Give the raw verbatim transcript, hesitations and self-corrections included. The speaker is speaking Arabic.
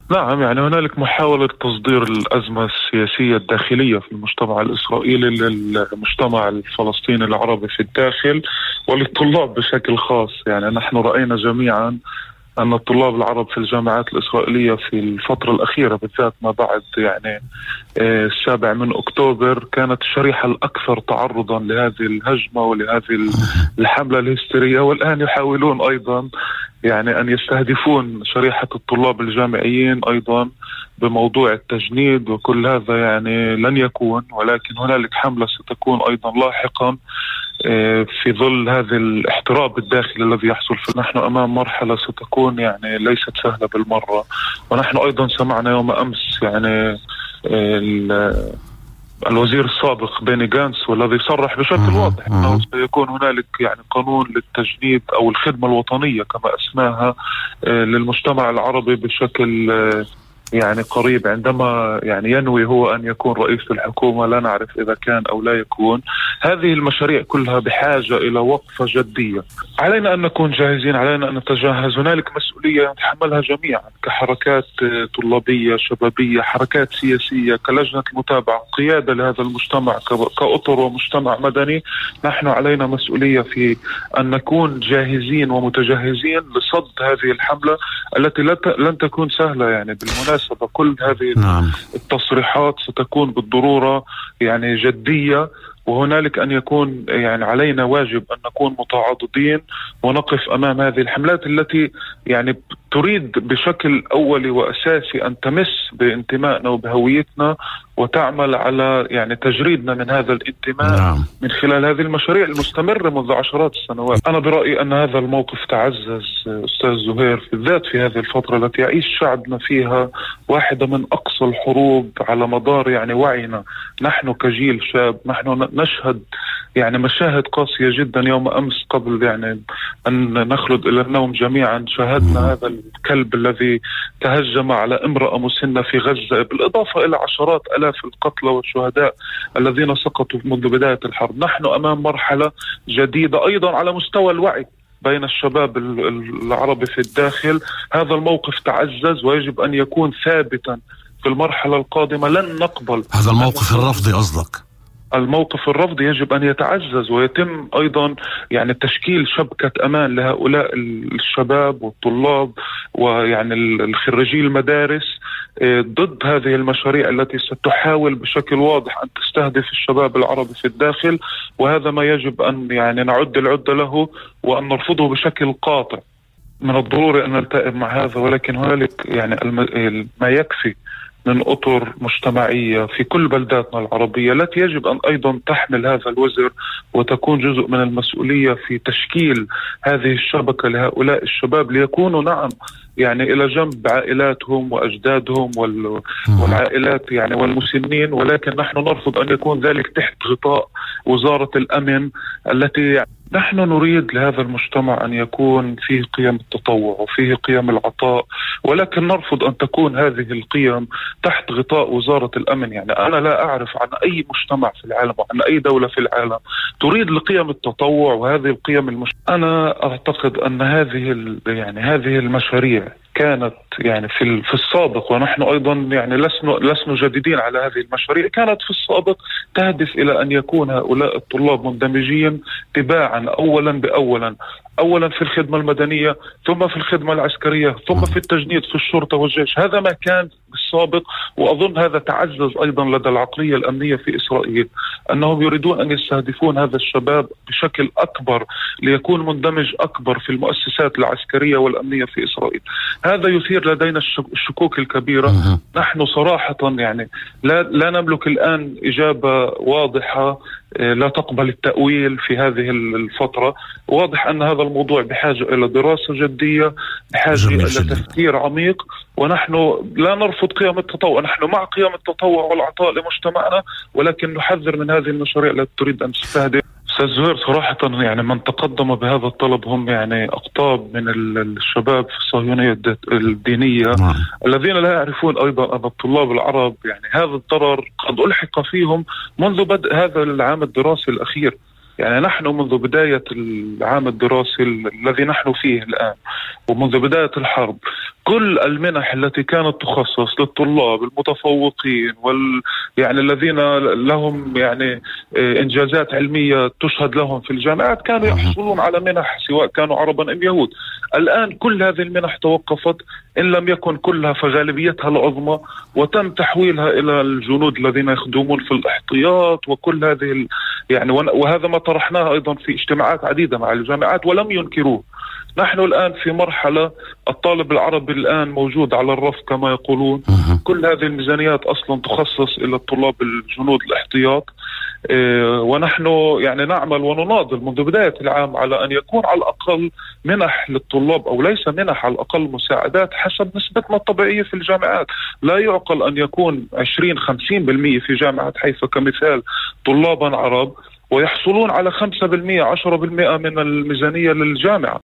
نعم، يعني هنالك محاولة تصدير الأزمة السياسية الداخلية في المجتمع الإسرائيلي للمجتمع الفلسطيني العربي في الداخل وللطلاب بشكل خاص. يعني نحن رأينا جميعا أن الطلاب العرب في الجامعات الإسرائيلية في الفترة الأخيرة بالذات ما بعد يعني السابع من أكتوبر كانت الشريحة الأكثر تعرضا لهذه الهجمة ولهذه الحملة الهستيرية، والآن يحاولون أيضا يعني أن يستهدفون شريحة الطلاب الجامعيين أيضا بموضوع التجنيد، وكل هذا يعني لن يكون، ولكن هنالك حملة ستكون أيضا لاحقا في ظل هذا الاحتراب الداخلي الذي يحصل. فنحن أمام مرحلة ستكون يعني ليست سهلة بالمرة. ونحن أيضا سمعنا يوم أمس يعني الوزير السابق بيني جانس والذي صرح بشكل واضح أنه سيكون هنالك يعني قانون للتجنيد أو الخدمة الوطنية كما اسمها للمجتمع العربي بشكل يعني قريب، عندما يعني ينوي هو أن يكون رئيس الحكومة. لا نعرف إذا كان أو لا يكون. هذه المشاريع كلها بحاجة إلى وقفة جدية. علينا أن نكون جاهزين، علينا أن نتجهز. هنالك مسؤولية نتحملها جميعا كحركات طلابية شبابية، حركات سياسية، كلجنة المتابعة، قيادة لهذا المجتمع كأطر ومجتمع مدني. نحن علينا مسؤولية في أن نكون جاهزين ومتجهزين لصد هذه الحملة التي لن تكون سهلة. يعني بالمناسبة كل هذه نعم. التصريحات ستكون بالضرورة يعني جدية، وهنالك أن يكون يعني علينا واجب أن نكون متعاضدين ونقف أمام هذه الحملات التي يعني تريد بشكل أولي وأساسي أن تمس بانتمائنا وبهويتنا وتعمل على يعني تجريدنا من هذا الانتماء نعم. من خلال هذه المشاريع المستمرة منذ عشرات السنوات. أنا برأيي أن هذا الموقف تعزز أستاذ زهير بالذات في هذه الفترة التي يعيش شعبنا فيها واحدة من أقصى الحروب على مدار يعني وعينا. نحن كجيل شاب نحن نشهد يعني مشاهد قاسية جدا. يوم أمس قبل يعني أن نخلد إلى النوم جميعا شاهدنا هذا الكلب الذي تهجم على امرأة مسنة في غزة، بالإضافة إلى عشرات آلاف القتلى والشهداء الذين سقطوا منذ بداية الحرب. نحن أمام مرحلة جديدة أيضا على مستوى الوعي بين الشباب العربي في الداخل. هذا الموقف تعزز ويجب أن يكون ثابتا في المرحلة القادمة. لن نقبل هذا الموقف الرفضي. قصدك الموقف الرفضي يجب أن يتعزز ويتم أيضا يعني تشكيل شبكة أمان لهؤلاء الشباب والطلاب ويعني الخريجي المدارس ضد هذه المشاريع التي ستحاول بشكل واضح أن تستهدف الشباب العربي في الداخل. وهذا ما يجب أن يعني نعد العدة له وأن نرفضه بشكل قاطع. من الضروري أن نلتئم مع هذا، ولكن هنالك يعني ما يكفي من أطر مجتمعية في كل بلداتنا العربية التي يجب أن أيضا تحمل هذا الوزر وتكون جزء من المسؤولية في تشكيل هذه الشبكة لهؤلاء الشباب ليكونوا نعم يعني إلى جنب عائلاتهم وأجدادهم والعائلات يعني والمسنين، ولكن نحن نرفض أن يكون ذلك تحت غطاء وزارة الأمن التي نحن نريد لهذا المجتمع أن يكون فيه قيم التطوع وفيه قيم العطاء، ولكن نرفض أن تكون هذه القيم تحت غطاء وزارة الأمن. يعني أنا لا أعرف عن أي مجتمع في العالم وعن أي دولة في العالم تريد لقيم التطوع وهذه القيم المش... أنا أعتقد أن هذه يعني هذه المشاريع كانت يعني في في السابق، ونحن أيضا يعني لسنا لسنا جديدين على هذه المشاريع، كانت في السابق تهدف إلى أن يكون هؤلاء الطلاب مندمجين تباعا أولا بأولا أولا في الخدمة المدنية ثم في الخدمة العسكرية ثم في التجنيد في الشرطة والجيش. هذا ما كان بالسابق، وأظن هذا تعزز أيضا لدى العقلية الأمنية في إسرائيل أنهم يريدون أن يستهدفون هذا الشباب بشكل أكبر ليكون مندمج أكبر في المؤسسات العسكرية والأمنية في إسرائيل. هذا يثير لدينا الشكوك الكبيرة. نحن صراحة يعني لا, لا نملك الآن إجابة واضحة لا تقبل التأويل في هذه الفترة. واضح أن هذا الموضوع بحاجة إلى دراسة جدية، بحاجة إلى تفكير عميق، ونحن لا نرفض قيم التطوع. نحن مع قيم التطوع والعطاء لمجتمعنا، ولكن نحذر من هذه المشاريع التي تريد أن تستهدف. أستاذ زهير صراحة يعني من تقدم بهذا الطلب هم يعني أقطاب من الشباب في الصهيونية الدينية نعم. الذين لا يعرفون أيضا أن الطلاب العرب يعني هذا الضرر قد ألحق فيهم منذ بدء هذا العام الدراسي الأخير. يعني نحن منذ بداية العام الدراسي الذي نحن فيه الآن ومنذ بداية الحرب كل المنح التي كانت تخصص للطلاب المتفوقين وال يعني الذين لهم يعني إنجازات علمية تشهد لهم في الجامعات كانوا يحصلون على منح سواء كانوا عربا أم يهود. الآن كل هذه المنح توقفت، إن لم يكن كلها فغالبيتها العظمى، وتم تحويلها إلى الجنود الذين يخدمون في الاحتياط وكل هذه يعني، وهذا ما طرحناه أيضا في اجتماعات عديدة مع الجامعات ولم ينكروه. نحن الآن في مرحلة الطالب العربي الآن موجود على الرف كما يقولون. كل هذه الميزانيات أصلا تخصص إلى الطلاب الجنود الاحتياط، إيه ونحن يعني نعمل ونناضل منذ بداية العام على أن يكون على الأقل منح للطلاب، أو ليس منح، على الأقل مساعدات حسب نسبتنا الطبيعية في الجامعات. لا يعقل أن يكون عشرين خمسين بالمئة في جامعة حيفا كمثال طلابا عرب ويحصلون على خمسة بالمئة عشرة بالمئة من الميزانية للجامعة.